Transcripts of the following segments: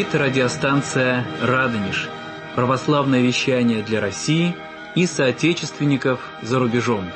говорит радиостанция «Радонеж». Православное вещание для России и соотечественников за рубежом.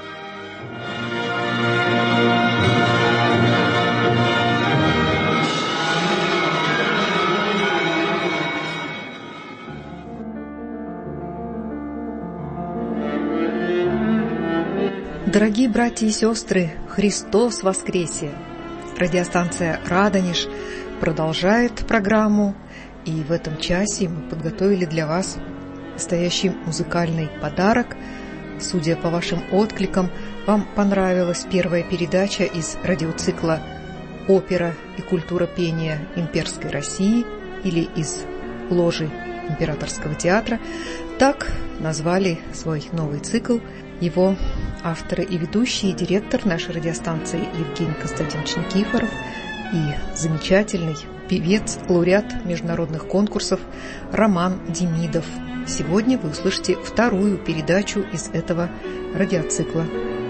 Дорогие братья и сестры, Христос воскресе! Радиостанция «Радонеж» продолжает программу, и в этом часе мы подготовили для вас настоящий музыкальный подарок. Судя по вашим откликам, вам понравилась первая передача из радиоцикла «Опера и культура пения имперской России» или из ложи Императорского театра. Так назвали свой новый цикл его авторы и ведущий, и директор нашей радиостанции Евгений Константинович Никифоров и замечательный певец, лауреат международных конкурсов Роман Демидов. Сегодня вы услышите вторую передачу из этого радиоцикла.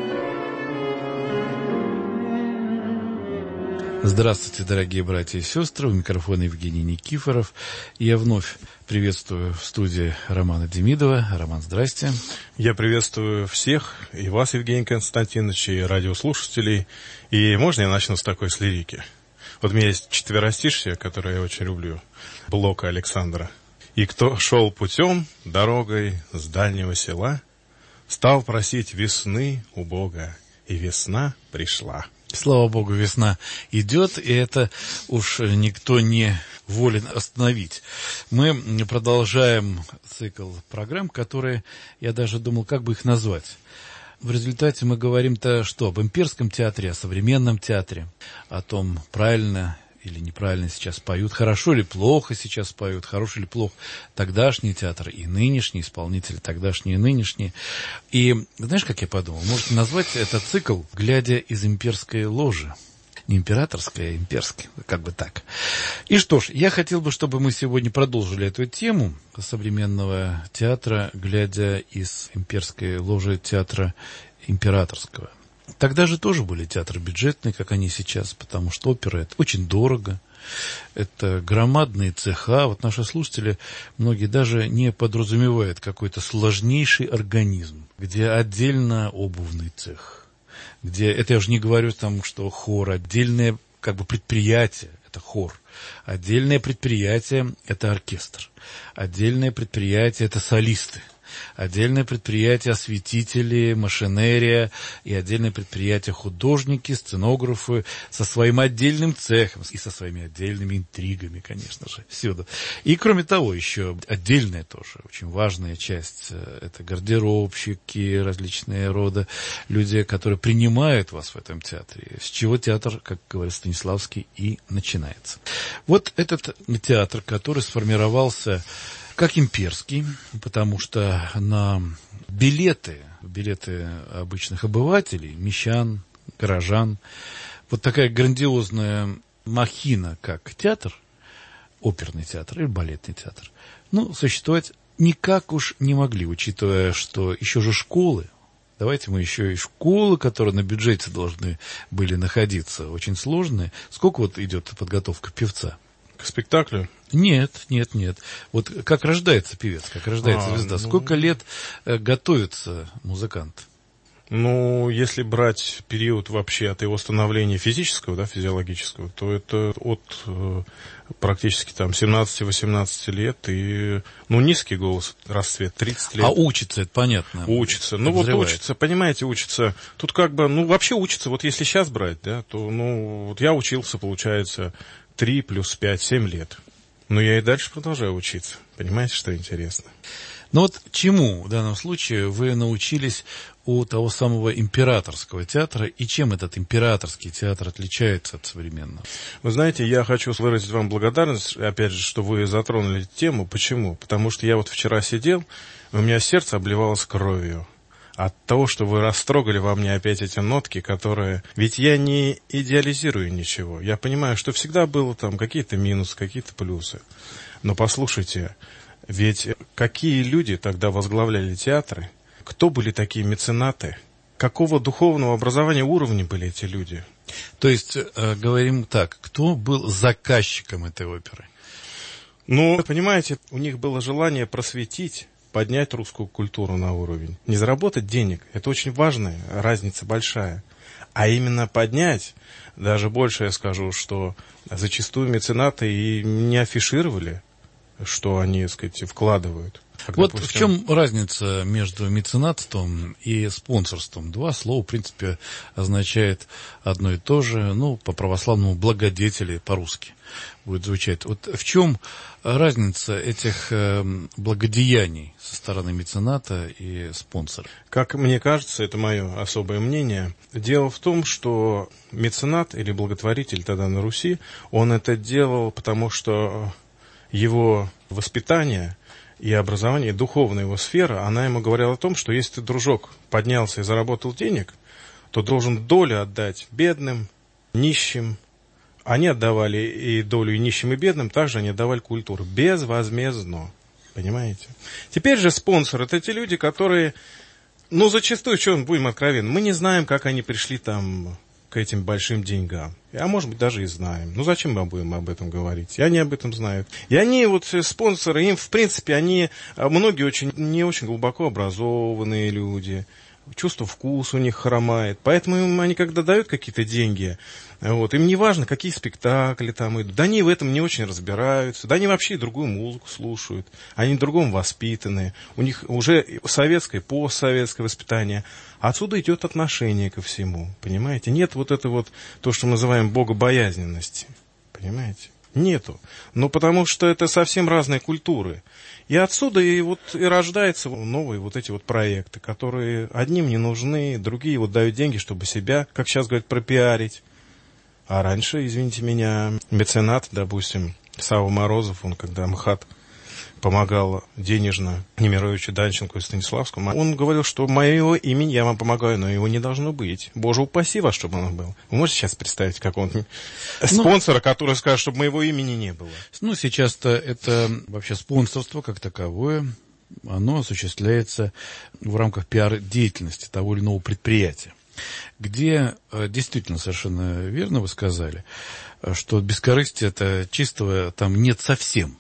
Здравствуйте, дорогие братья и сестры. У микрофона Евгений Никифоров. Я вновь приветствую в студии Романа Демидова. Роман, здрасте. Я приветствую всех, и вас, Евгений Константинович, и радиослушателей. И можно я начну с такой, с лирики? Вот у меня есть четверостишье, которое я очень люблю, Блока Александра. «И кто шел путем, дорогой с дальнего села, стал просить весны у Бога, и весна пришла». Слава Богу, весна идет, и это уж никто не волен остановить. Мы продолжаем цикл программ, которые, я даже думал, как бы их назвать. В результате мы говорим-то что? Об имперском театре, о современном театре, о том, правильно или неправильно сейчас поют, хорошо или плохо сейчас поют, хорош или плох тогдашний театр и нынешний исполнители, тогдашние и нынешние. И знаешь, как я подумал, можно назвать этот цикл «Глядя из имперской ложи». Не императорской, а имперской, как бы так. И что ж, я хотел бы, чтобы мы сегодня продолжили эту тему современного театра, глядя из имперской ложи театра императорского. Тогда же тоже были театры бюджетные, как они сейчас, потому что опера – это очень дорого, это громадные цеха. Вот наши слушатели, многие даже не подразумевают какой-то сложнейший организм, где отдельно обувный цех, где, это я уже не говорю, там, что хор, отдельное как бы предприятие – это хор, отдельное предприятие – это оркестр, отдельное предприятие – это солисты. Отдельное предприятие осветители, машинерия и отдельное предприятие художники, сценографы со своим отдельным цехом и со своими отдельными интригами, конечно же, всюду. И кроме того, еще отдельная тоже очень важная часть – это гардеробщики, различные рода люди, которые принимают вас в этом театре, с чего театр, как говорит Станиславский, и начинается. Вот этот театр, который сформировался как имперский, потому что на билеты обычных обывателей, мещан, горожан, вот такая грандиозная махина, как театр, оперный театр или балетный театр, существовать никак уж не могли, учитывая, что еще же школы, давайте мы еще и школы, которые на бюджете должны были находиться, очень сложные. Сколько вот идет подготовка певца? К спектаклю? Нет. Вот как рождается певец, как рождается звезда? Сколько лет готовится музыкант? Если брать период вообще от его становления физического, физиологического, то это от практически 17-18 лет и, низкий голос, расцвет, 30 лет. А учится, это понятно. Учится. Учится, понимаете, учится. Тут вообще учится, вот если сейчас брать, то, я учился, получается, 3 плюс 5, 7 лет. Но я и дальше продолжаю учиться. Понимаете, что интересно? Чему в данном случае вы научились у того самого императорского театра, и чем этот императорский театр отличается от современного? Вы знаете, я хочу выразить вам благодарность, опять же, что вы затронули тему. Почему? Потому что я вот вчера сидел, и у меня сердце обливалось кровью от того, что вы растрогали во мне опять эти нотки, которые... Ведь я не идеализирую ничего. Я понимаю, что всегда было какие-то минусы, какие-то плюсы. Но послушайте, ведь какие люди тогда возглавляли театры? Кто были такие меценаты? Какого духовного образования уровня были эти люди? То есть, говорим так, кто был заказчиком этой оперы? Ну, понимаете, у них было желание просветить, поднять русскую культуру на уровень. Не заработать денег, это очень важная разница большая. А именно поднять, даже больше я скажу, что зачастую меценаты и не афишировали, что они, так сказать, вкладывают. Как, вот допустим, в чем разница между меценатством и спонсорством? Два слова, в принципе, означает одно и то же, ну, по-православному благодетели по-русски будет звучать. Вот в чем разница этих благодеяний со стороны мецената и спонсора? Как мне кажется, это мое особое мнение, дело в том, что меценат или благотворитель тогда на Руси, он это делал, потому что его воспитание и образование, и духовная его сфера, она ему говорила о том, что если ты, дружок, поднялся и заработал денег, то должен долю отдать бедным, нищим. Они отдавали и долю и нищим, и бедным, также они отдавали культуру. Безвозмездно. Понимаете? Теперь же спонсоры, это те люди, которые, ну, зачастую, что мы будем откровенны, мы не знаем, как они пришли там к этим большим деньгам. А может быть, даже и знаем. Ну, зачем мы будем об этом говорить? И они об этом знают. И они, вот, спонсоры, им, в принципе, они, многие очень, не очень глубоко образованные люди. Чувство вкуса у них хромает. Поэтому им, они, когда дают какие-то деньги, вот, им не важно, какие спектакли там идут. Да они в этом не очень разбираются. Да они вообще и другую музыку слушают. Они другому воспитаны. У них уже советское, постсоветское воспитание. Отсюда идет отношение ко всему. Понимаете? Нет вот это вот, то, что мы называем богобоязненности. Понимаете? Нету. Ну, потому что это совсем разные культуры. И отсюда и вот и рождаются новые вот эти вот проекты, которые одним не нужны, другие вот дают деньги, чтобы себя, как сейчас говорят, пропиарить. А раньше, извините меня, меценат, допустим, Савва Морозов, он когда МХАТ помогал денежно Немировичу Данченко и Станиславскому, он говорил, что моего имени я вам помогаю, но его не должно быть. Боже упаси вас, чтобы оно было. Вы можете сейчас представить какого-нибудь спонсора, который скажет, чтобы моего имени не было? Ну, сейчас-то это вообще спонсорство как таковое, оно осуществляется в рамках пиар-деятельности того или иного предприятия, где действительно совершенно верно вы сказали, что бескорыстие-то чистого там нет совсем.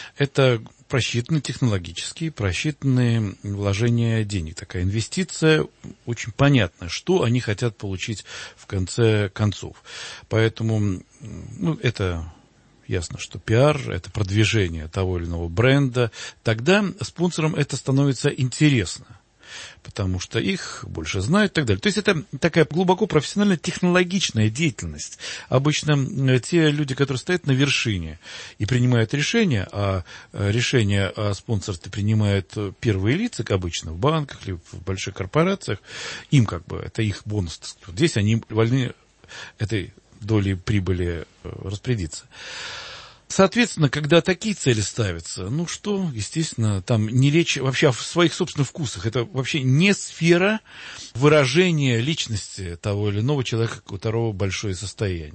Это просчитанные технологические, просчитанные вложения денег. Такая инвестиция очень понятна, что они хотят получить в конце концов. Поэтому, ну, это ясно, что пиар, это продвижение того или иного бренда. Тогда спонсорам это становится интересно, потому что их больше знают и так далее. То есть это такая глубоко профессиональная технологичная деятельность. Обычно те люди, которые стоят на вершине и принимают решения, а решения о спонсорстве принимают первые лица, как обычно, в банках или в больших корпорациях, им как бы, это их бонус. Здесь они вольны этой долей прибыли распорядиться. Соответственно, когда такие цели ставятся, ну что, естественно, там не речь вообще о своих собственных вкусах. Это вообще не сфера выражения личности того или иного человека, у которого большое состояние.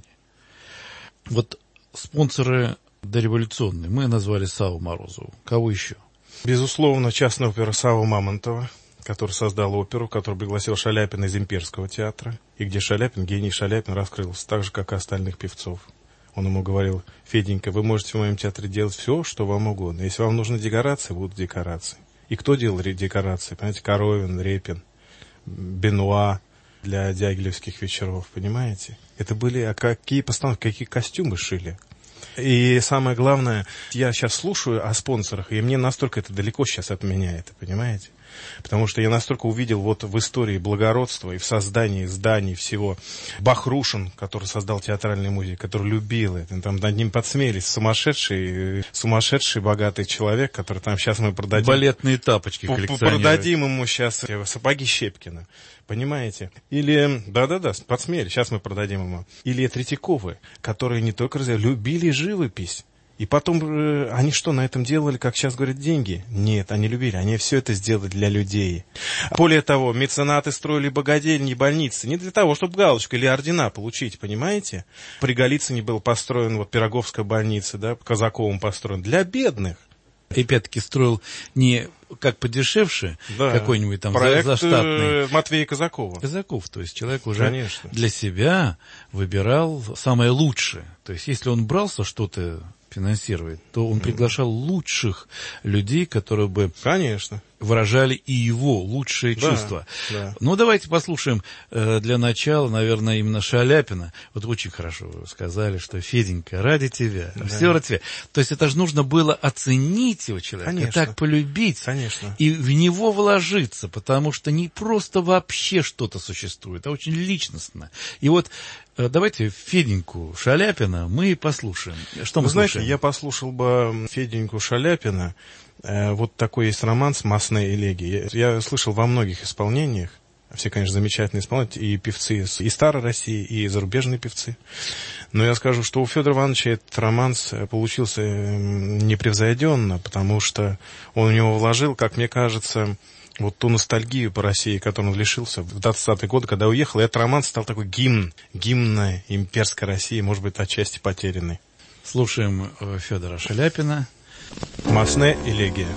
Вот спонсоры дореволюционные мы назвали Савву Морозову. Кого еще? Безусловно, частная опера Саввы Мамонтова, который создал оперу, который пригласил Шаляпина из Имперского театра, и где Шаляпин, гений Шаляпин, раскрылся так же, как и остальных певцов. Он ему говорил: Феденька, вы можете в моем театре делать все, что вам угодно. Если вам нужны декорации, будут декорации. И кто делал декорации? Понимаете, Коровин, Репин, Бенуа для дягилевских вечеров, понимаете? Это были какие постановки, какие костюмы шили. И самое главное, я сейчас слушаю о спонсорах, и мне настолько это далеко сейчас от меня, это, понимаете? Потому что я настолько увидел вот в истории благородства и в создании зданий всего. Бахрушин, который создал театральный музей, который любил это, там над ним подсмеялись, сумасшедший богатый человек, который там сейчас мы продадим. Балетные тапочки коллекционируют. Продадим ему сейчас сапоги Щепкина. Понимаете? Или, да-да-да, подсмеяли, сейчас мы продадим ему. Или Третьяковы, которые не только любили живопись. И потом они что, на этом делали, как сейчас говорят, деньги? Нет, они любили, они все это сделали для людей. Более того, меценаты строили богадельни и больницы не для того, чтобы галочку или ордена получить, понимаете? При Голицыне был построен вот Пироговская больница, да, Казаковым построен, для бедных. И опять-таки строил не как подешевше, да, какой-нибудь там заштатный. Матвея Казакова. Казаков, то есть человек уже Конечно. Для себя выбирал самое лучшее. То есть если он брался что-то финансировать, то он приглашал лучших людей, которые бы Конечно. выражали и его лучшие чувства. Да. Ну, давайте послушаем для начала, наверное, именно Шаляпина. Вот очень хорошо вы сказали, что Феденька, ради тебя, все ради тебя. То есть это же нужно было оценить его человека, Конечно. так полюбить, Конечно. и в него вложиться, потому что не просто вообще что-то существует, а очень личностно. И вот давайте Феденьку Шаляпина мы послушаем. Что мы знаете, слушаем? я послушал бы Феденьку Шаляпина. Вот такой есть романс «Масные элегии». Я слышал во многих исполнениях. Все, конечно, замечательные исполнители, и певцы и старой России, и зарубежные певцы. Но я скажу, что у Федора Ивановича этот романс получился непревзойденно, потому что он в него вложил, как мне кажется, вот ту ностальгию по России, которой он лишился в 20-е годы, когда уехал. И этот романс стал такой гимн имперской России, может быть, отчасти потерянный. Слушаем Федора Шаляпина. «Масная элегия».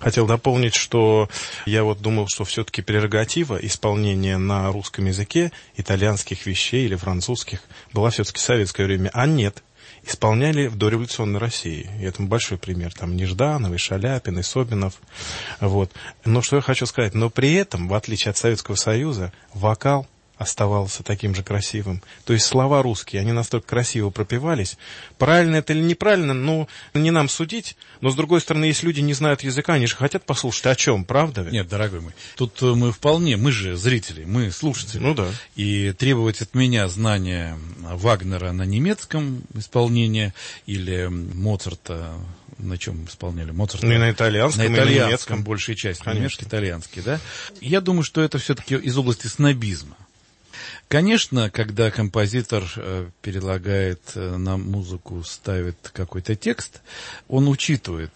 хотел дополнить, что я вот думал, что все-таки прерогатива исполнения на русском языке итальянских вещей или французских была все-таки в советское время, а нет. Исполняли в дореволюционной России. И это большой пример. Там Нежданов, и Шаляпин, и Собинов. Вот. Но что я хочу сказать. Но при этом, в отличие от Советского Союза, вокал оставался таким же красивым. То есть слова русские, они настолько красиво пропевались. Правильно это или неправильно, ну, не нам судить. Но, с другой стороны, если люди не знают языка, они же хотят послушать о чем, правда ведь? Нет, дорогой мой, тут мы же зрители, мы слушатели. Ну да. И требовать от меня знания Вагнера на немецком исполнении или Моцарта, на чем исполняли? Моцарта. Ну и на итальянском, на итальянском, и на немецком. Большая часть. Конечно. Немецкий, итальянский, да? Я думаю, что это все-таки из области снобизма. Конечно, когда композитор перелагает на музыку, ставит какой-то текст, он учитывает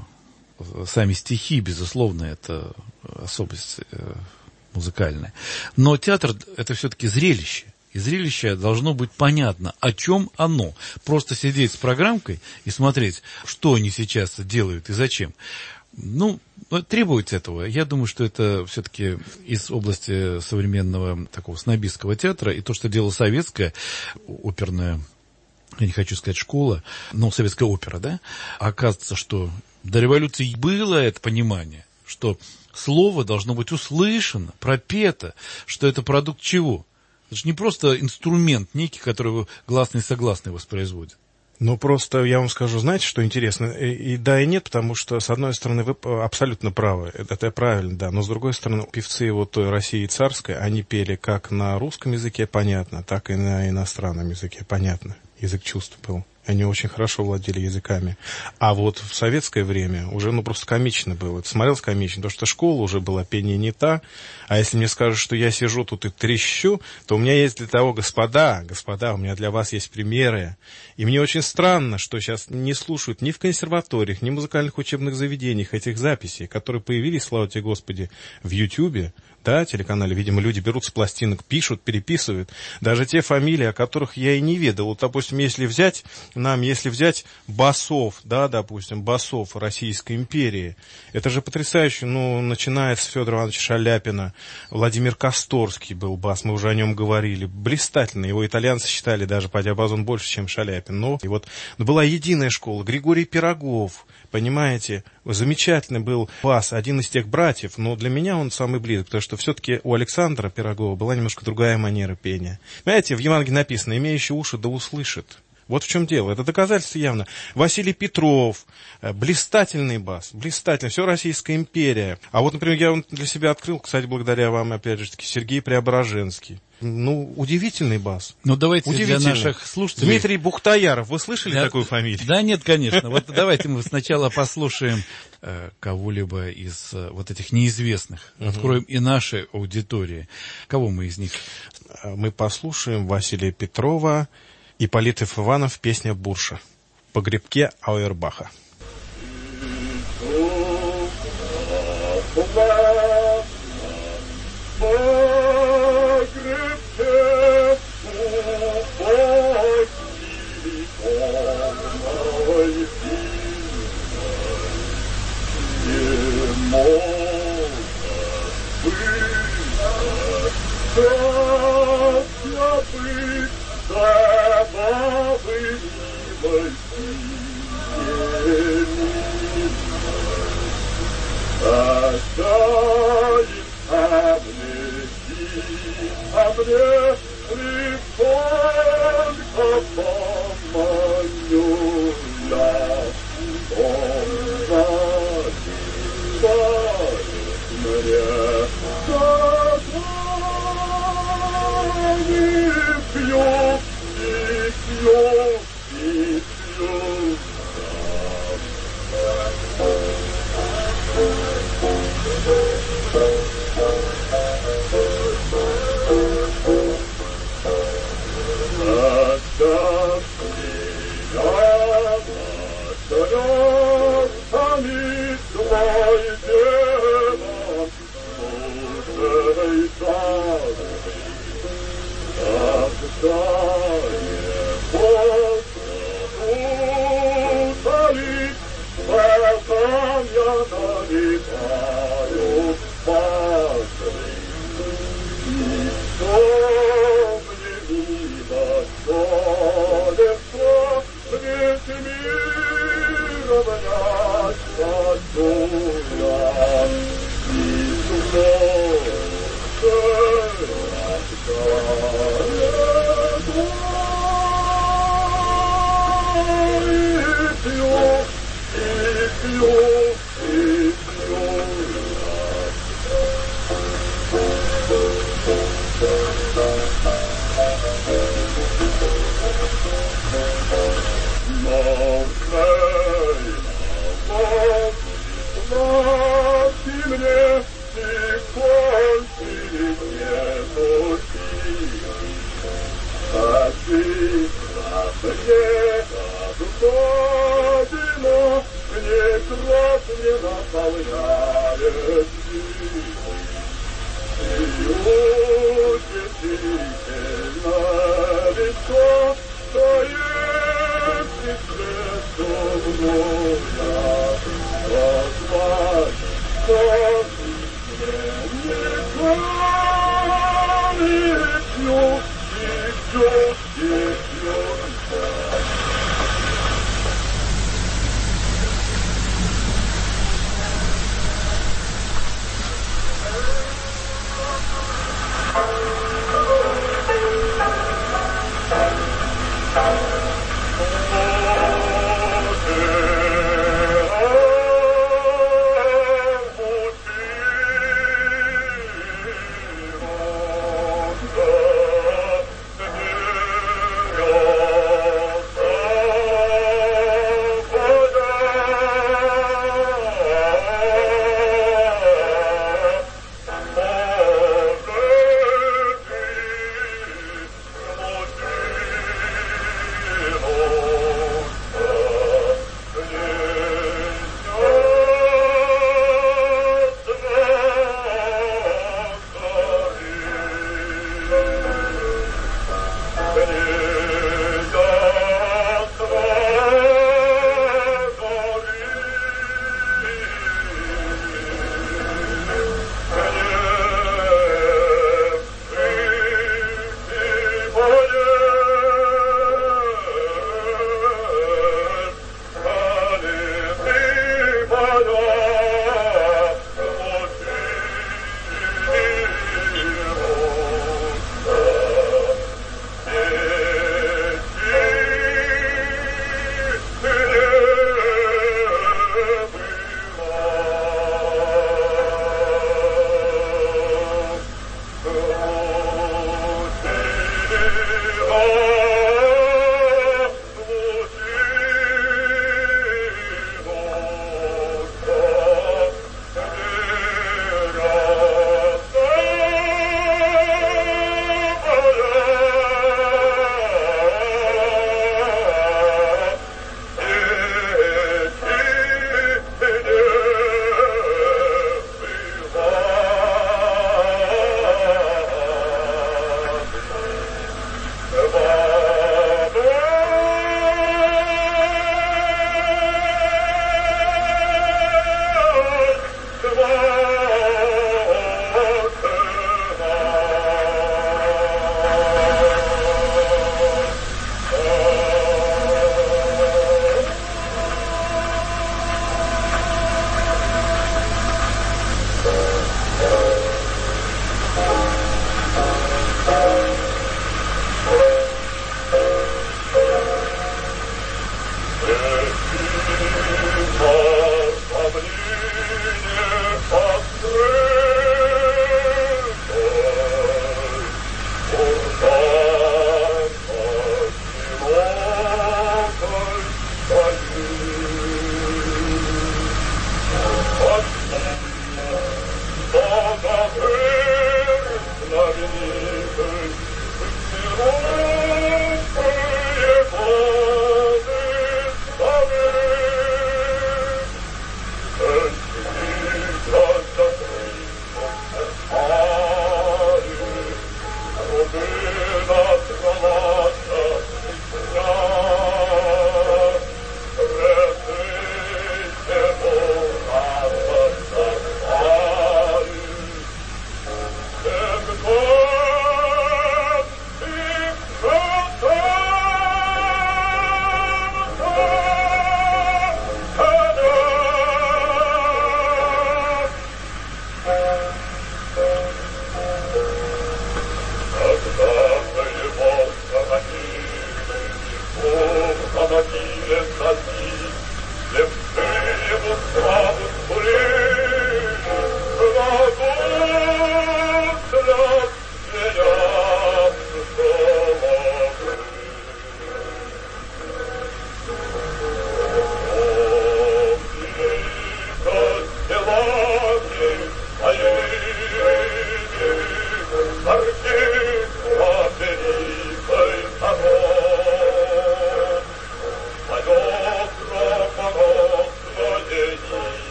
сами стихи, безусловно, это особость музыкальная. Но театр – это все-таки зрелище. И зрелище должно быть понятно, о чем оно. Просто сидеть с программкой и смотреть, что они сейчас делают и зачем. Ну, требует этого. Я думаю, что это все-таки из области современного такого снобистского театра. И то, что делала советская оперная, я не хочу сказать школа, но советская опера, да, оказывается, что до революции было это понимание, что слово должно быть услышано, пропето, что это продукт чего? Это же не просто инструмент некий, который гласный и согласный воспроизводит. Ну, просто я вам скажу, знаете, что интересно? И да, и нет, потому что, с одной стороны, вы абсолютно правы, это правильно, да, но с другой стороны, певцы вот той России царской, они пели как на русском языке, понятно, так и на иностранном языке, понятно. Язык чувств был. Они очень хорошо владели языками. А вот в советское время уже, просто комично было. Это смотрелось комично, потому что школа уже была, пение не та. А если мне скажут, что я сижу тут и трещу, то у меня есть для того, господа, у меня для вас есть примеры. И мне очень странно, что сейчас не слушают ни в консерваториях, ни в музыкальных учебных заведениях этих записей, которые появились, слава тебе Господи, в Ютьюбе. Да, телеканале, видимо, люди берут с пластинок, пишут, переписывают. Даже те фамилии, о которых я и не ведал. Вот, допустим, если взять басов, да, допустим, басов Российской империи, это же потрясающе, начиная с Федора Ивановича Шаляпина, Владимир Косторский был бас, мы уже о нем говорили, блистательно, его итальянцы считали даже по диапазону больше, чем Шаляпин. И вот была единая школа, Григорий Пирогов, понимаете, замечательный был бас, один из тех братьев, но для меня он самый близкий, потому что все-таки у Александра Пирогова была немножко другая манера пения. Понимаете, в Евангелии написано, имеющий уши да услышит. Вот в чем дело. Это доказательство явно. Василий Петров, блистательный бас, блистательный, все Российская империя. А вот, например, я для себя открыл, кстати, благодаря вам, опять же таки, Сергей Преображенский. Удивительный бас. Давайте для наших слушателей... Дмитрий Бухтаяров, вы слышали такую фамилию? Да нет, конечно. Вот давайте мы сначала послушаем кого-либо из вот этих неизвестных. Откроем и нашей аудитории. Кого мы из них? Мы послушаем Василия Петрова, Ипполит Иванов, песня «Бурша». По гребке Ауэрбаха. Yo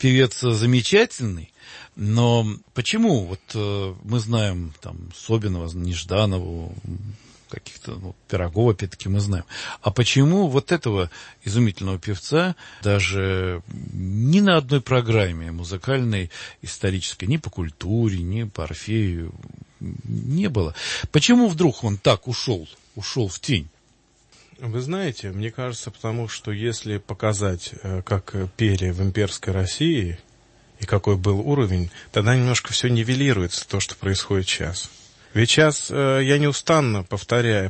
певец замечательный, но почему вот мы знаем там Собинова, Нежданову, каких-то Пирогова, опять-таки, мы знаем. А почему вот этого изумительного певца даже ни на одной программе музыкальной, исторической, ни по культуре, ни по Орфею не было? Почему вдруг он так ушел в тень? Вы знаете, мне кажется, потому что если показать, как пели в имперской России и какой был уровень, тогда немножко все нивелируется, то, что происходит сейчас. Ведь сейчас я неустанно повторяю,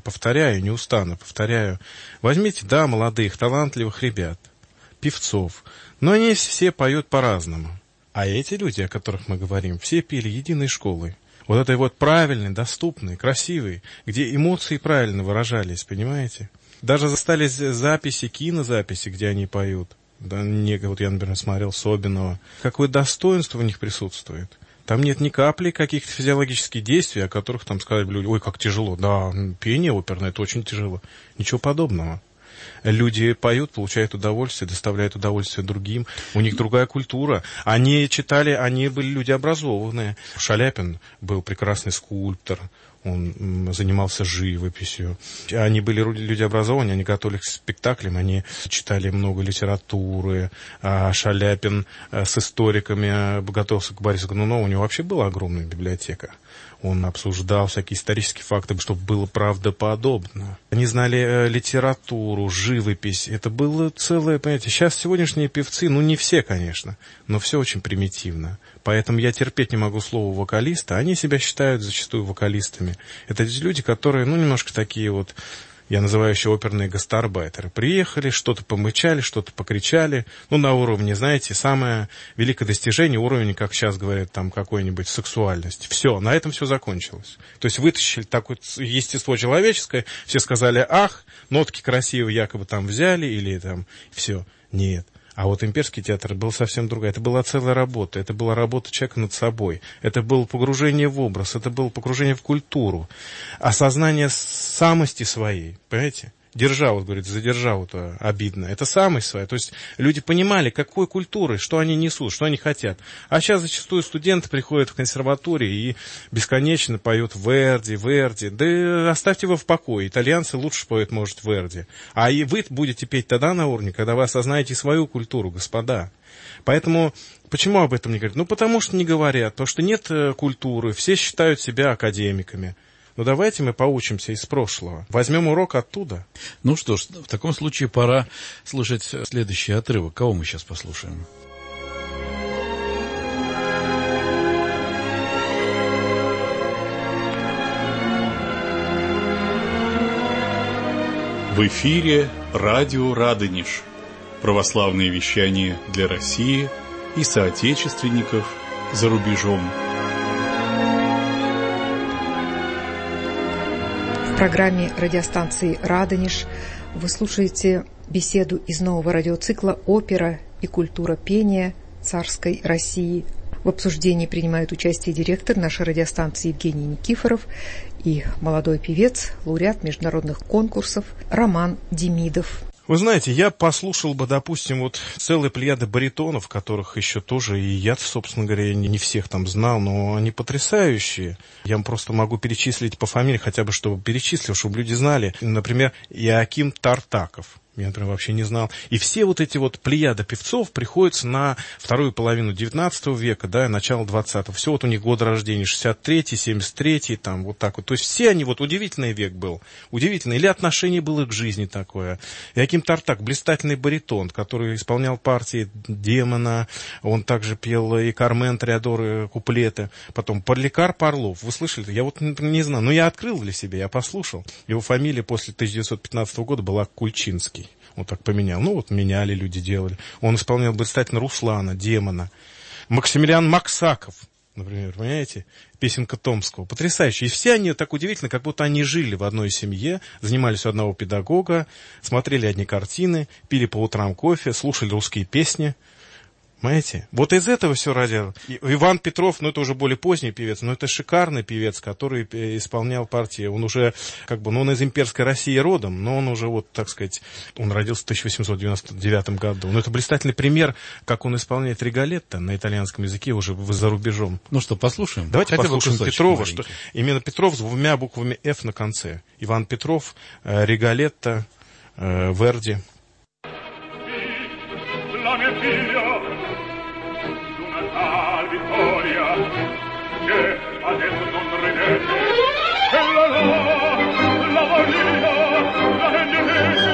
возьмите, да, молодых, талантливых ребят, певцов, но они все поют по-разному. А эти люди, о которых мы говорим, все пели единой школой. Вот этой вот правильной, доступной, красивой, где эмоции правильно выражались, понимаете? Даже остались записи, кинозаписи, где они поют. Да, вот я, например, смотрел Собинова. Какое достоинство в них присутствует. Там нет ни капли каких-то физиологических действий, о которых там сказали люди, ой, как тяжело. Да, пение оперное, это очень тяжело. Ничего подобного. Люди поют, получают удовольствие, доставляют удовольствие другим. У них другая культура. Они читали, они были люди образованные. Шаляпин был прекрасный скульптор. Он занимался живописью. Они были люди образованные, они готовились к спектаклям, они читали много литературы. А Шаляпин с историками готовился к Борису Годунову. У него вообще была огромная библиотека. Он обсуждал всякие исторические факты, чтобы было правдоподобно. Они знали литературу, живопись. Это было целое, понимаете, сейчас сегодняшние певцы, не все, конечно, но все очень примитивно. Поэтому я терпеть не могу слово «вокалиста». Они себя считают зачастую вокалистами. Это люди, которые, немножко такие вот, я называю еще оперные гастарбайтеры. Приехали, что-то помычали, что-то покричали. На уровне, знаете, самое великое достижение, уровень, как сейчас говорят, там, какой-нибудь сексуальности. Все, на этом все закончилось. То есть вытащили такое естество человеческое, все сказали «ах», нотки красивые якобы там взяли или там все. Нет. А вот имперский театр был совсем другая. Это была целая работа. Это была работа человека над собой. Это было погружение в образ. Это было погружение в культуру. Осознание самости своей. Понимаете? Державу, говорит, за державу-то обидно. Это самость своя. То есть люди понимали, какой культуры, что они несут, что они хотят. А сейчас зачастую студенты приходят в консерватории и бесконечно поют Верди. Да оставьте его в покое. Итальянцы лучше поют, может, Верди. А и вы будете петь тогда на уровне, когда вы осознаете свою культуру, господа. Поэтому почему об этом не говорят? Потому что не говорят. Потому что нет культуры. Все считают себя академиками. Давайте мы поучимся из прошлого. Возьмем урок оттуда. Что ж, в таком случае пора слушать следующий отрывок. Кого мы сейчас послушаем? В эфире радио «Радонеж». Православное вещание для России и соотечественников за рубежом. В программе радиостанции «Радонеж» вы слушаете беседу из нового радиоцикла «Опера и культура пения царской России». В обсуждении принимают участие директор нашей радиостанции Евгений Никифоров и молодой певец, лауреат международных конкурсов Роман Демидов. Вы знаете, я послушал бы, допустим, целые плеяды баритонов, которых еще тоже и я, собственно говоря, не всех там знал, но они потрясающие. Я просто могу перечислить по фамилии, хотя бы чтобы перечислил, чтобы люди знали. Например, Иоаким Тартаков. Я, например, вообще не знал. И все эти плеяды певцов приходятся на вторую половину 19 века, да, и начало 20-го. Все у них годы рождения 63-й, 73-й, там вот так вот. То есть все они, удивительный век был. Удивительный. Или отношение было к жизни такое. Иоаким Тартак, блистательный баритон, который исполнял партии Демона. Он также пел и Кармен, Тореадор, куплеты. Потом Поликарп Орлов. Вы слышали? Я не знаю. Но я открыл для себя, я послушал. Его фамилия после 1915 года была Кульчинский. Вот так поменял. Меняли люди, делали. Он исполнял блистательно Руслана, Демона. Максимилиан Максаков, например, понимаете? Песенка Томского. Потрясающе. И все они так удивительно, как будто они жили в одной семье, занимались у одного педагога, смотрели одни картины, пили по утрам кофе, слушали русские песни. Понимаете? Вот из этого все родилось. Иван Петров, это уже более поздний певец, но это шикарный певец, который исполнял партии. Он уже, он из имперской России родом, но он уже, так сказать, он родился в 1899 году. Но это блистательный пример, как он исполняет Риголетто на итальянском языке уже за рубежом. Ну что, послушаем? Давайте Хотя послушаем Петрова, что именно Петров с 2 буквами «Ф» на конце. Иван Петров, Риголетто, Верди. La mia figlia d'una tal vittoria che adesso non ridete e la voglia la vendete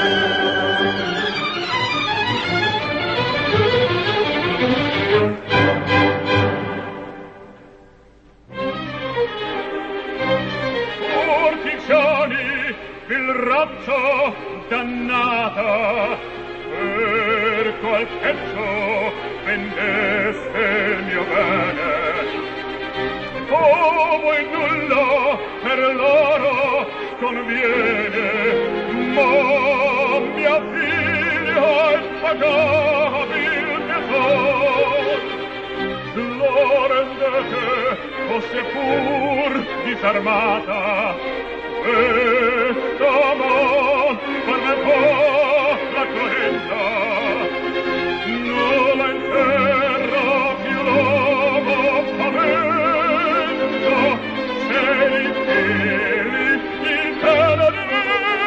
Cortigiani il razzo dannata per qual pezzo vendeste il mio bene. Oh, voi nulla per loro conviene, ma mia figlia è pagabil tesor. Lo rendete, o seppur disarmata, questa man per me la clemenza non la interra più l'uomo paventa se i fili il pelo di me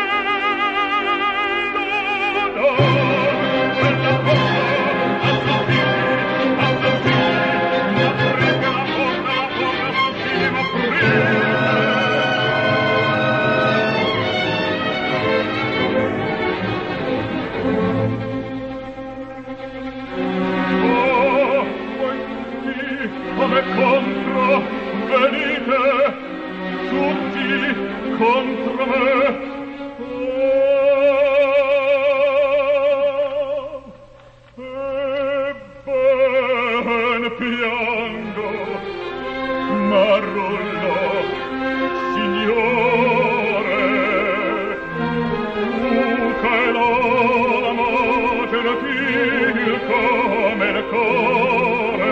per la forza assassini ma prega la porta assassini ma prega come contro venite tutti contro me e ben piango ma rullo signore tu che l'amo gentil come il cuore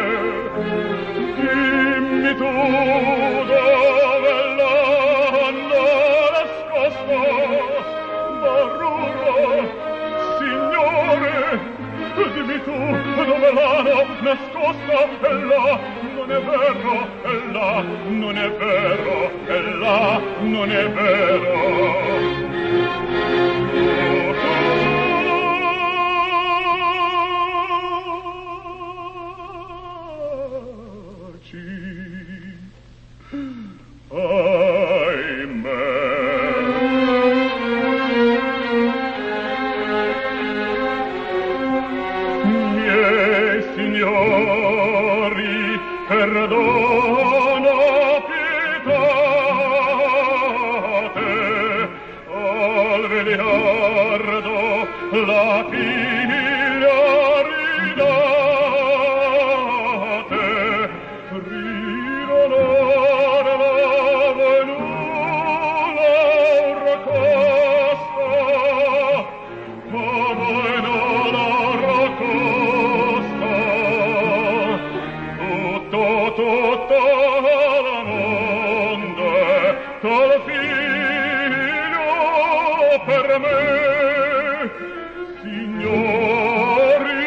dimmi tu dove l'hanno nascosto Barullo, signore dimmi tu dove l'hanno nascosto e là non è vero e là non è vero e là non è vero miei signori perdono pietate al veliardo la figlia ridate rironare la venuta raccosta ma voi non la raccosta tutto la mondo col figlio per me signori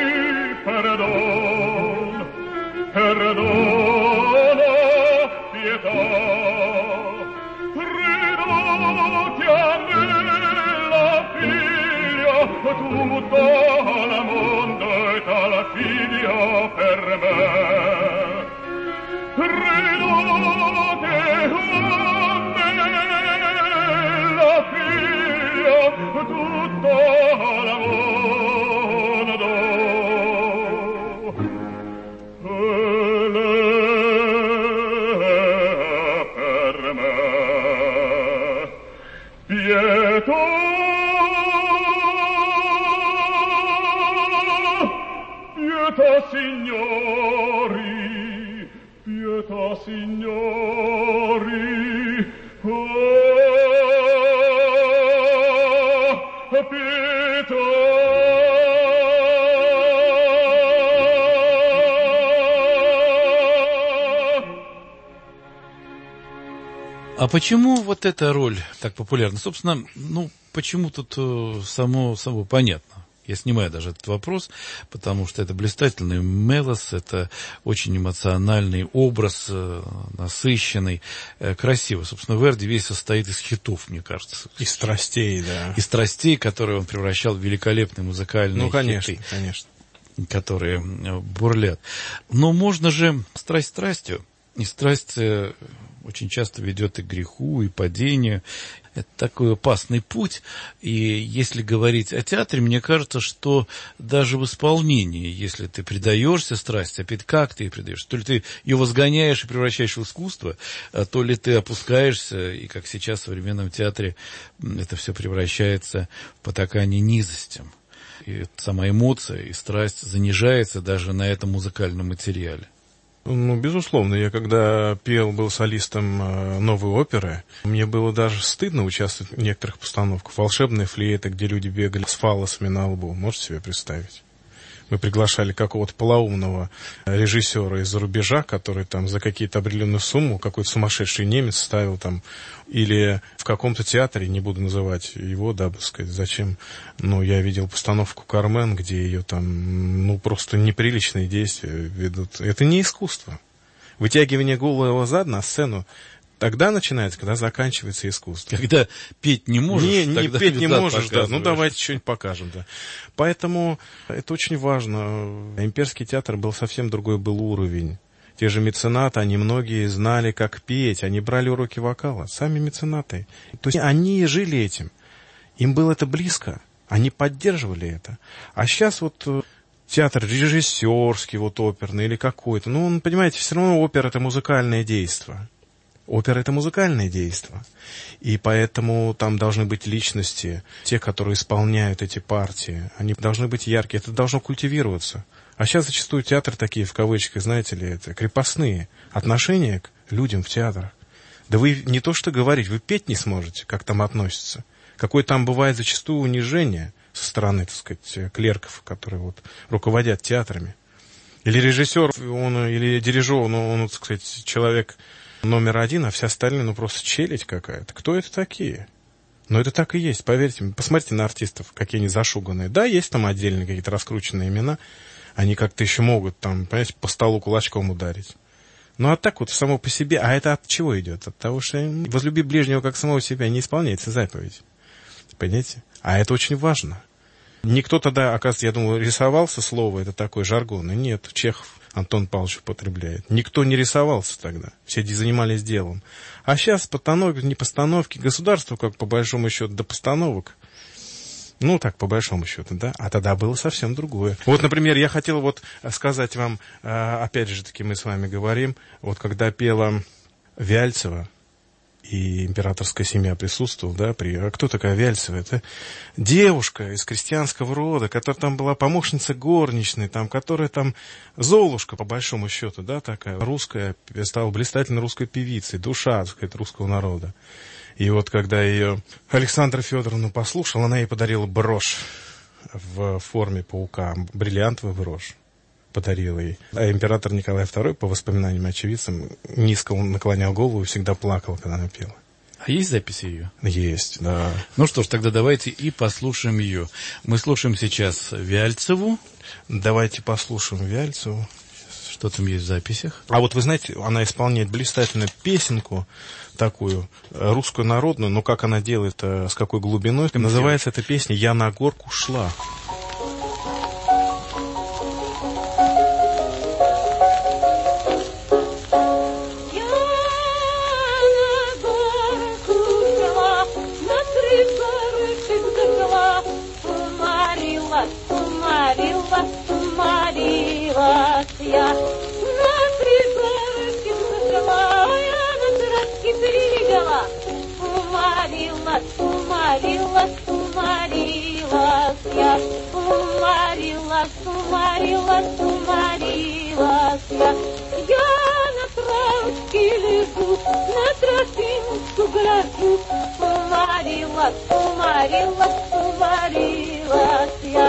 perdona pietà ridoti a me la figlia tutto la mondo e la figlia per me ridote a me la figlia tutto la mondo e lei per me pietà pietà signori pietà А почему вот эта роль так популярна? Собственно, почему тут само понятно. Я снимаю даже этот вопрос, потому что это блистательный мелос, это очень эмоциональный образ, насыщенный, красивый. Собственно, Верди весь состоит из хитов, мне кажется. Из страстей, да. Из страстей, которые он превращал в великолепные музыкальные конечно, хиты. Конечно. Которые бурлят. Но можно же страсть страстью, и страсть очень часто ведет и к греху, и падению. Это такой опасный путь. И если говорить о театре, мне кажется, что даже в исполнении, если ты предаешься страсти, опять как ты ее предаешь? То ли ты ее возгоняешь и превращаешь в искусство, то ли ты опускаешься, и как сейчас в современном театре это все превращается в потакание низостям. И сама эмоция и страсть занижается даже на этом музыкальном материале. Безусловно, я когда был солистом новой оперы, мне было даже стыдно участвовать в некоторых постановках. «Волшебная флейта», где люди бегали с фаллосами на лбу. Можете себе представить? Мы приглашали какого-то полоумного режиссера из-за рубежа, который там за какие-то определенную сумму, какой-то сумасшедший немец ставил там, или в каком-то театре, не буду называть его, дабы сказать, зачем. Я видел постановку «Кармен», где ее там, просто неприличные действия ведут. Это не искусство. Вытягивание голого зада на сцену тогда начинается, когда заканчивается искусство. Когда петь не можешь, не петь не можешь, да. Давайте что-нибудь покажем, да. Поэтому это очень важно. Имперский театр был совсем другой был уровень. Те же меценаты, они многие знали, как петь, они брали уроки вокала, сами меценаты. То есть они жили этим. Им было это близко, они поддерживали это. А сейчас театр режиссерский, оперный или какой-то, понимаете, все равно опера — это музыкальное действо. Опера — это музыкальное действо, и поэтому там должны быть личности, те, которые исполняют эти партии, они должны быть яркие, это должно культивироваться. А сейчас зачастую театры такие, в кавычках, знаете ли, это крепостные отношения к людям в театрах. Да вы не то что говорить, вы петь не сможете, как там относятся. Какое там бывает зачастую унижение со стороны, так сказать, клерков, которые руководят театрами. Или режиссер, или дирижер, он, так сказать, человек номер один, а все остальные, просто челядь какая-то. Кто это такие? Это так и есть, поверьте мне. Посмотрите на артистов, какие они зашуганные. Да, есть там отдельные какие-то раскрученные имена. Они как-то еще могут там, понимаете, по столу кулачком ударить. А так само по себе. А это от чего идет? От того, что возлюби ближнего как самого себя, не исполняется заповедь. Понимаете? А это очень важно. Никто тогда, оказывается, я думал, рисовался слово, это такой жаргон. И нет, Чехов Антон Павлович употребляет. Никто не рисовался тогда. Все занимались делом. А сейчас постановки, не постановки, государство, как по большому счету, до постановок. Так, по большому счету, да. А тогда было совсем другое. Например, я хотел сказать вам, опять же таки мы с вами говорим, когда пела Вяльцева, и императорская семья присутствовала, да, а кто такая Вяльцева? Это девушка из крестьянского рода, которая там была помощница горничной, которая Золушка, по большому счету, да, такая русская, стала блистательной русской певицей, душа, так сказать, русского народа. И когда ее Александра Федоровна послушала, она ей подарила брошь в форме паука, бриллиантовую брошь подарила ей. А император Николай II, по воспоминаниям очевидцам, низко наклонял голову и всегда плакал, когда она пела. А есть записи ее? Есть, да. Что ж, тогда давайте и послушаем ее. Мы слушаем сейчас Вяльцеву. Давайте послушаем Вяльцеву. Что там есть в записях? А вы знаете, она исполняет блистательную песенку, такую, русскую народную, но как она делает, с какой глубиной. Называется эта песня «Я на горку шла». Уморилась я на травке лежу, на тропинку гляжу. Уморилась я,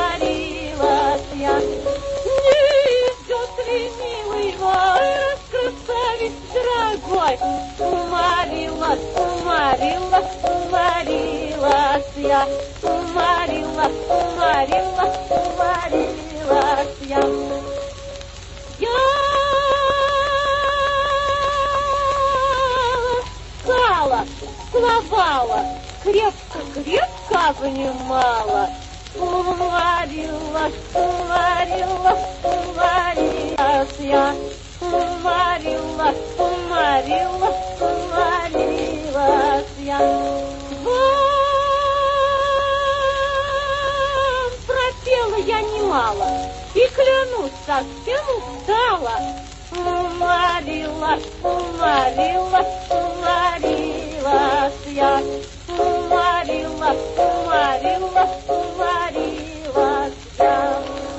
уморилась я. Не идет ли, милый мой, красавец дорогой. Уморилась, уморилась, уморилась я. Уморилась, уморилась, уморилась я. Я сало скловала, крепко обнимала. Уморилась, уморилась, уморилась я. Уморилась, уморилась, уморилась я. Вам пропела я немало и, клянусь, совсем устала. Уморилась, уморилась, уморилась я. Уморилась, уморилась, уморилась я.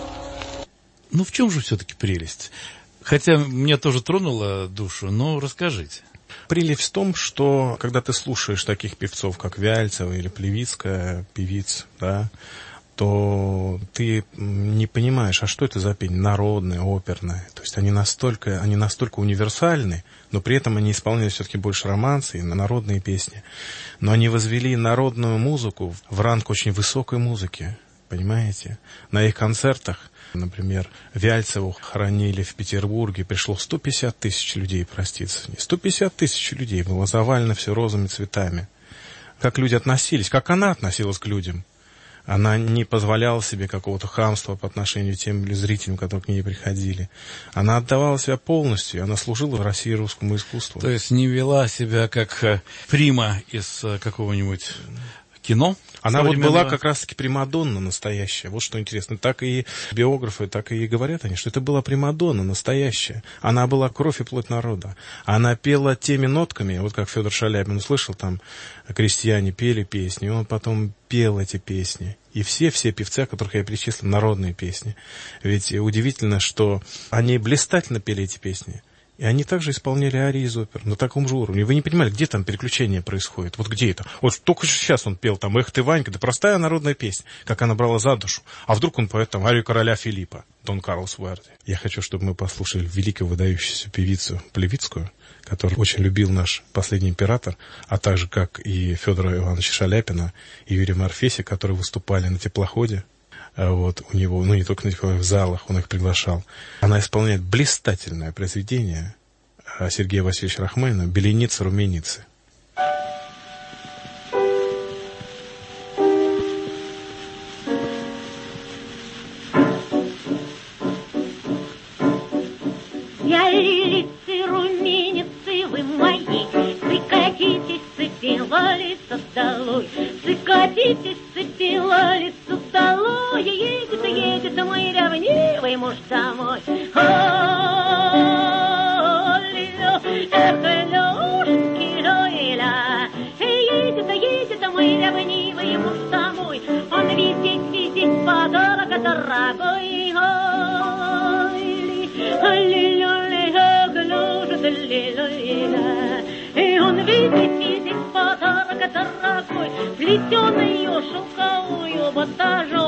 Ну, в чем же все-таки прелесть? Хотя мне тоже тронуло душу, но расскажите. Прелесть в том, что когда ты слушаешь таких певцов, как Вяльцева или Плевицкая, певиц, да, то ты не понимаешь, а что это за пение? Народное, оперное. То есть они настолько универсальны, но при этом они исполняют все-таки больше романсы и народные песни. Но они возвели народную музыку в ранг очень высокой музыки, понимаете? На их концертах, например, Вяльцеву хоронили в Петербурге, пришло 150 тысяч людей проститься с ней. 150 тысяч людей, было завалено все розовыми цветами. Как люди относились, как она относилась к людям. Она не позволяла себе какого-то хамства по отношению к тем зрителям, которые к ней приходили. Она отдавала себя полностью, она служила в России русскому искусству. То есть не вела себя как прима из какого-нибудь кино? Она вот была как раз-таки примадонна настоящая. Вот что интересно. Так и биографы, так и говорят они, что это была примадонна настоящая. Она была кровь и плоть народа. Она пела теми нотками, вот как Федор Шаляпин услышал, там крестьяне пели песни, и он потом пел эти песни. И все певцы, которых я перечислил, народные песни. Ведь удивительно, что они блистательно пели эти песни. И они также исполняли арии из опер на таком же уровне. Вы не понимали, где там переключение происходит? Вот где это? Вот только сейчас он пел там «Эх ты, Ванька», да простая народная песня, как она брала за душу. А вдруг он поет там арию короля Филиппа, Дон Карлос Верди. Я хочу, чтобы мы послушали великую выдающуюся певицу Плевицкую, которую очень любил наш последний император, а также как и Федора Ивановича Шаляпина и Юрия Морфеси, которые выступали на теплоходе. Вот у него, ну не только в залах, он их приглашал. Она исполняет блистательное произведение Сергея Васильевича Рахманинова «Беленицы, руменицы». Беленицы, руменицы вы мои, выкатитесь, цепила лицо долой, выкатитесь, цепила лицо долой. Едет мой ревнивый муж домой. Эх, Лешеньки, Лойла, едет мой ревнивый муж домой. Он висит, подарок дорогой. И он видит подарок дорогой, плетеную шелковую батажу.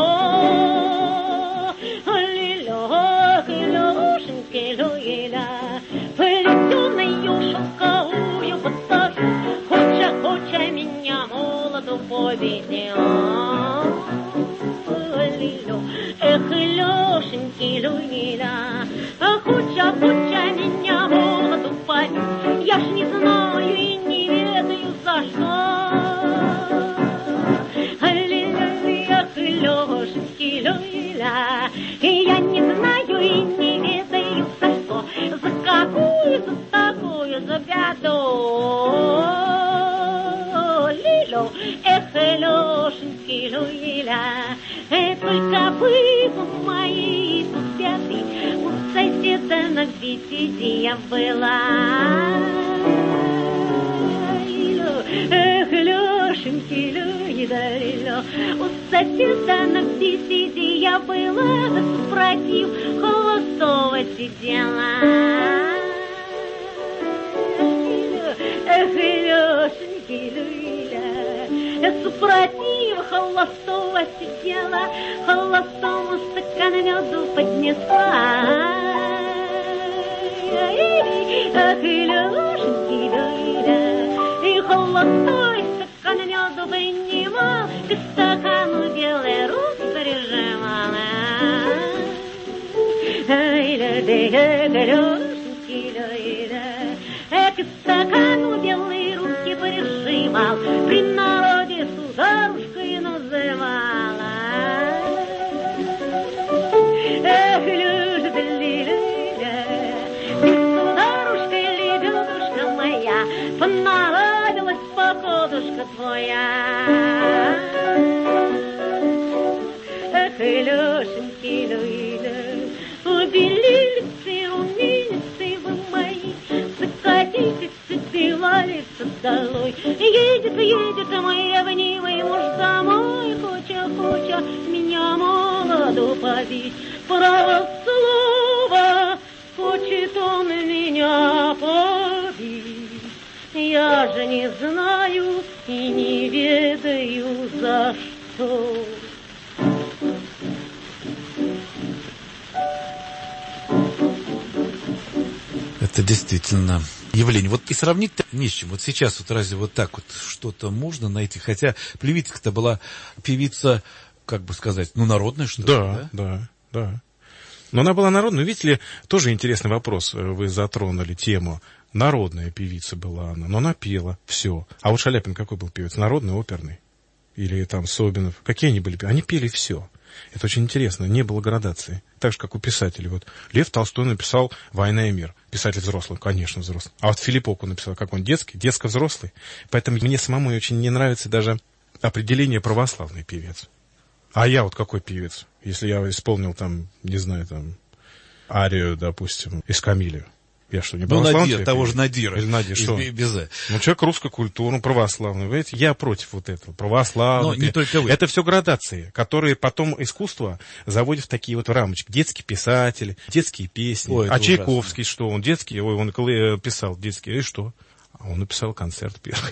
Лешеньки, Луэля, плетеную шелковую батажу, хоча меня молоду поведет. Эх, Лешеньки, Луэля, хоча меня молоду поведет. Я ж не знаю и не ведаю за что. Эх, Лешеньки, Луэля, я не знаю и не ведаю за что. За какую, за такую, за беду. Эх, Лешеньки, Луэля, только бы мои тут беды, у соседа на беседе я была. Эх, Лешеньки, Луэля, у соседа на беседе я была, да супротив холостого сидела. Эх, Лешеньки, Луэля, супротив холостого сидела, холостому стакан меду поднесла. ах, Илюшеньки, Люля, и холостой стакан меду принимал, к стакану белой руки прижимала. Ай, Илюшеньки, Люля, к стакану белые руки прижимал, при народе сударушкой называла. Эх, Люша, Люля, сударушка, лебедушка моя, понравилась погодушка твоя. Эх, Люшеньки, Люля, белилицы, румяницы вы мои, закатитесь, сбивались долой. Едет мой ревнивый муж домой, хоча меня молоду побить. Право слово, хочет он меня побить. Я же не знаю и не ведаю за что. Это действительно явление. Вот и сравнить-то не с чем. Вот сейчас вот разве вот так вот что-то можно найти? Хотя Плевицкая-то была певица, как бы сказать, ну, народная, что ли? Да. Но она была народной. Видите ли, тоже интересный вопрос. Вы затронули тему. Народная певица была она, но она пела все. А вот Шаляпин какой был певец? Народный, оперный? Или там Собинов? Какие они были? Они пели все. Это очень интересно. Не было градации. Так же, как у писателей. Вот Лев Толстой написал «Война и мир». Писатель взрослый, конечно, взрослый. А вот Филипп Оку написал, как он детский, детско-взрослый. Поэтому мне самому очень не нравится даже определение «православный певец». А я вот какой певец? Если я исполнил там, не знаю, там, арию, допустим, из «Камиля». Я что, не православный? Надир, того же Надира. Или Надир, что? Безе. Ну, человек русской культуры, православный. Видите, я против вот этого. Православный. Но не только вы. Это все градации, которые потом искусство заводит в такие вот рамочки. Детский писатель, детские песни. Ой, а Чайковский, ужасно. что он? Детский, он писал детский. И что? А он написал концерт первый.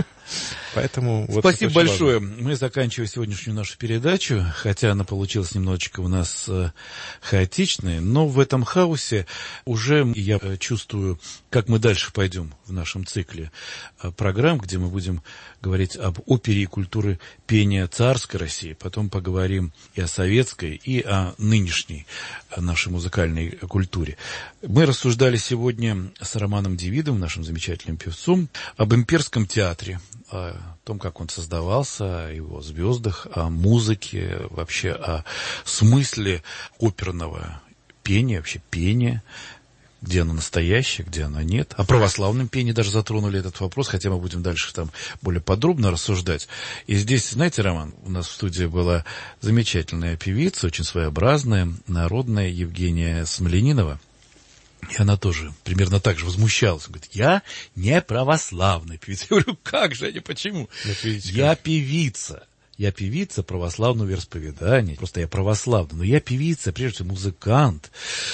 Поэтому вот спасибо большое. Мы заканчиваем сегодняшнюю нашу передачу, хотя она получилась немножечко у нас хаотичной, но в этом хаосе уже я чувствую, как мы дальше пойдем в нашем цикле программ, где мы будем говорить об опере и культуре пения царской России, потом поговорим и о советской, и о нынешней нашей музыкальной культуре. Мы рассуждали сегодня с Романом Девидовым, нашим замечательным певцом, об имперском театре, о том, как он создавался, о его звездах, о музыке, вообще о смысле оперного пения, вообще пения, где оно настоящее, где оно нет. О православном пении даже затронули этот вопрос, хотя мы будем дальше там более подробно рассуждать. И здесь, знаете, Роман, у нас в студии была замечательная певица, очень своеобразная, народная, Евгения Смоленинова. И она тоже примерно так же возмущалась. Говорит, я не православная певица. Я говорю, как же, а не почему? Я певица. Я певица православного вероисповедания. Просто я православный. Но я певица, прежде всего, музыкант.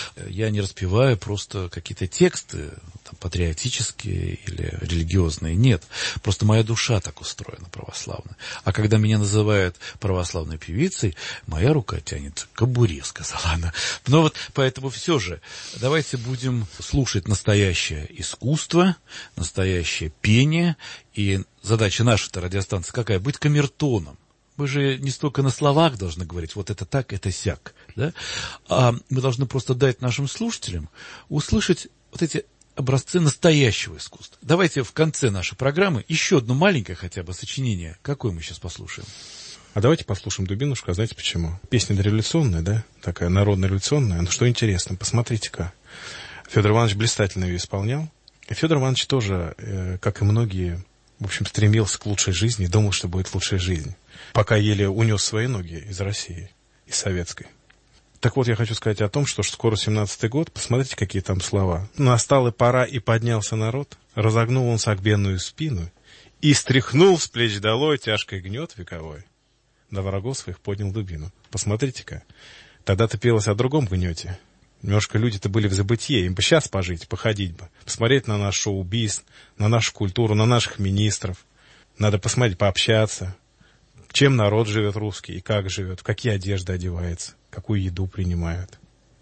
Я не распеваю просто какие-то тексты там, патриотические или религиозные. Нет. Просто моя душа так устроена православная. А когда меня называют православной певицей, моя рука тянется к кобуре, сказала она. Но вот поэтому все же давайте будем слушать настоящее искусство, настоящее пение. И задача нашей радиостанции какая? Быть камертоном. Мы же не столько на словах должны говорить, вот это так, это сяк, да? А мы должны просто дать нашим слушателям услышать вот эти образцы настоящего искусства. Давайте в конце нашей программы еще одно маленькое хотя бы сочинение. Какое мы сейчас послушаем? А давайте послушаем Дубинушку, а знаете почему? Песня дореволюционная, да? Такая народно-революционная. Ну что интересно, посмотрите-ка. Федор Иванович блистательно ее исполнял. И Федор Иванович тоже, как и многие, в общем, стремился к лучшей жизни и думал, что будет лучшая жизнь. Пока еле унес свои ноги из России, из советской. Так вот, я хочу сказать о том, что скоро 17-й год. Посмотрите, какие там слова. «Настала пора, и поднялся народ, разогнул он согбенную спину, и стряхнул с плеч долой тяжкий гнет вековой. До врагов своих поднял дубину». Посмотрите-ка. Тогда-то пелось о другом гнете. Немножко люди-то были в забытье, им бы сейчас пожить, походить бы, посмотреть на наш шоу-биз, на нашу культуру, на наших министров. Надо посмотреть, пообщаться, чем народ живет русский и как живет, в какие одежды одевается, какую еду принимают.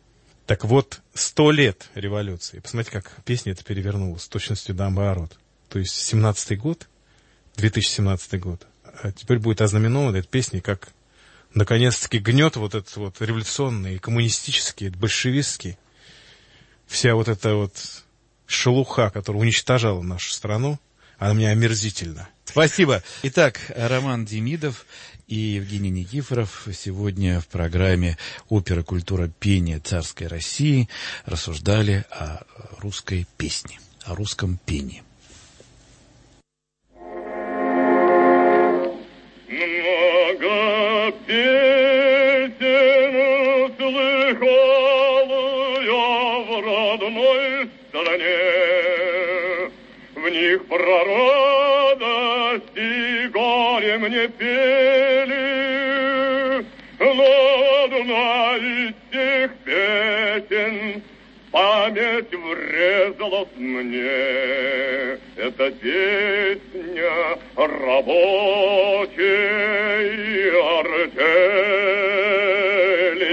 Так вот, 100 лет революции. Посмотрите, как песня эта перевернулась с точностью наоборот. То есть 17-й год, 2017 год, а теперь будет ознаменован этой песней как наконец-таки гнет вот этот вот революционный, коммунистический, большевистский, вся вот эта вот шелуха, которая уничтожала нашу страну, она мне омерзительна. Спасибо. Итак, Роман Демидов и Евгений Никифоров сегодня в программе «Опера, культура, пение царской России» рассуждали о русской песне, о русском пении. Много песен слыхал я в родной стране, в них про радость и горе мне пели, но одна из тех песен память врезалась мне. Это песня рабочей артели.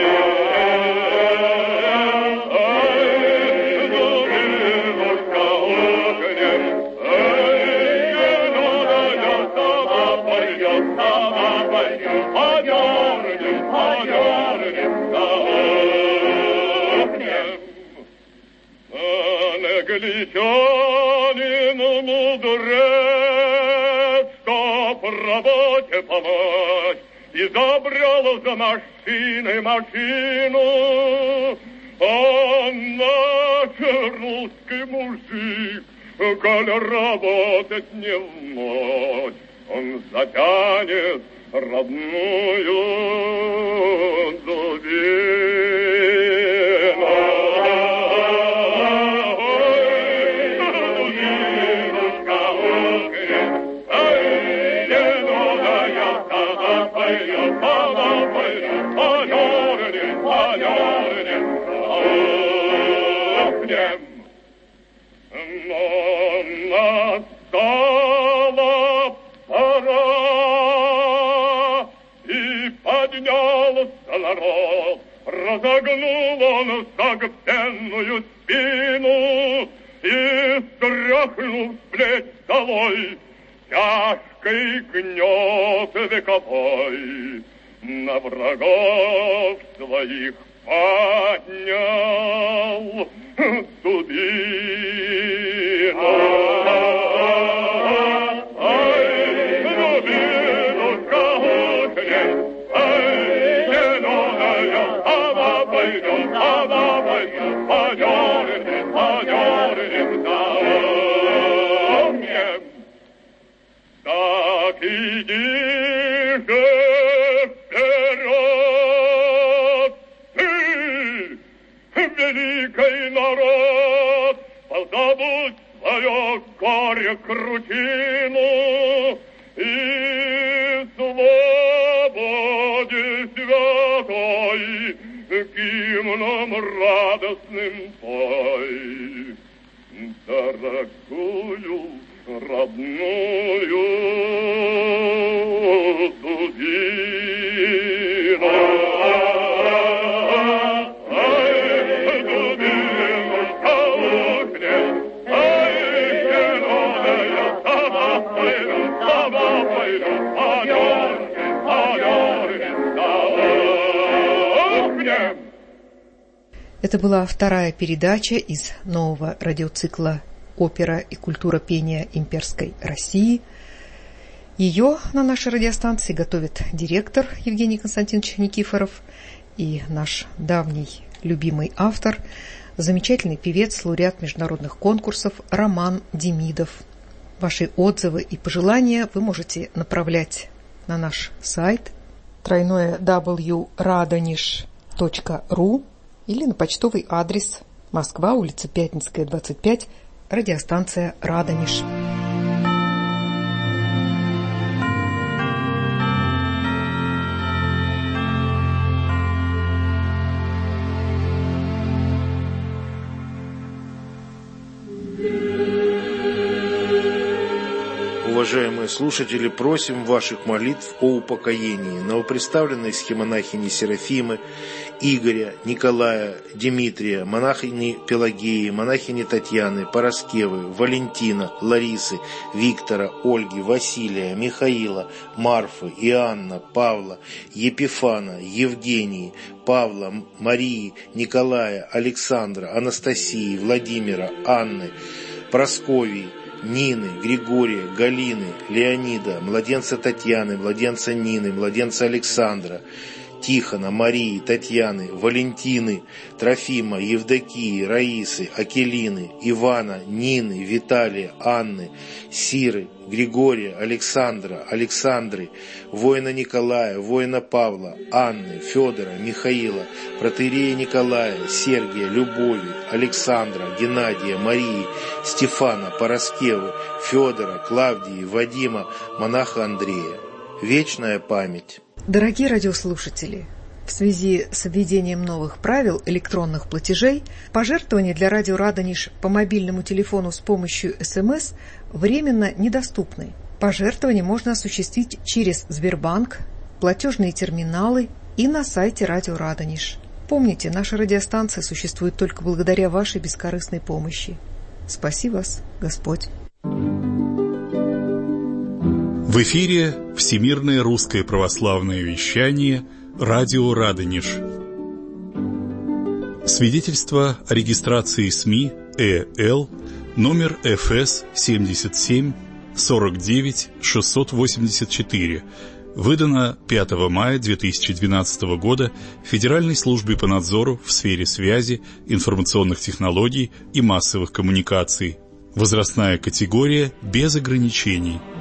Англичанин мудрец, чтоб работе помочь, изобрел за машиной машину. А наш русский мужик, коль работать не в ночь, он затянет родную дубину. Но настала пора, и поднялся народ, разогнул он согбенную спину и стряхнул с плеч долой тяжкий гнет вековой, на врагов своих поднял дубину. Ай, дубинушка ухнет, ай, зеленая, ава пойдем, подернем, да умнем. Так иди же вперед, ты, великий народ, позабудь свое горе крутину и свободе святой гимном радостным пой. Дорогую родную дубину. Ай, дубинушка ухнет, ай, зеленая, сама пойдем, подернем, да ухнем. Это была вторая передача из нового радиоцикла «Опера и культура пения имперской России». Ее на нашей радиостанции готовит директор Евгений Константинович Никифоров и наш давний любимый автор, замечательный певец, лауреат международных конкурсов Роман Демидов. Ваши отзывы и пожелания вы можете направлять на наш сайт www.radonish.ru или на почтовый адрес: Москва, улица Пятницкая, 25, радиостанция «Радонеж». Уважаемые слушатели, просим ваших молитв о упокоении новоприставленной схемонахини Серафимы, Игоря, Николая, Дмитрия, монахини Пелагеи, монахини Татьяны, Пороскевы, Валентина, Ларисы, Виктора, Ольги, Василия, Михаила, Марфы, Иоанна, Павла, Епифана, Евгении, Павла, Марии, Николая, Александра, Анастасии, Владимира, Анны, Прасковии, Нины, Григория, Галины, Леонида, младенца Татьяны, младенца Нины, младенца Александра, Тихона, Марии, Татьяны, Валентины, Трофима, Евдокии, Раисы, Акелины, Ивана, Нины, Виталия, Анны, Сиры, Григория, Александра, Александры, воина Николая, воина Павла, Анны, Федора, Михаила, протоиерея Николая, Сергия, Любови, Александра, Геннадия, Марии, Стефана, Пороскевы, Федора, Клавдии, Вадима, монаха Андрея. Вечная память. Дорогие радиослушатели, в связи с введением новых правил электронных платежей, пожертвования для радио «Радонеж» по мобильному телефону с помощью СМС временно недоступны. Пожертвования можно осуществить через Сбербанк, платежные терминалы и на сайте радио «Радонеж». Помните, наша радиостанция существует только благодаря вашей бескорыстной помощи. Спаси вас, Господь! В эфире Всемирное русское православное вещание «Радио Радонеж». Свидетельство о регистрации СМИ ЭЛ номер ФС 77 49 684, выдано 5 мая 2012 года Федеральной службе по надзору в сфере связи, информационных технологий и массовых коммуникаций. Возрастная категория без ограничений.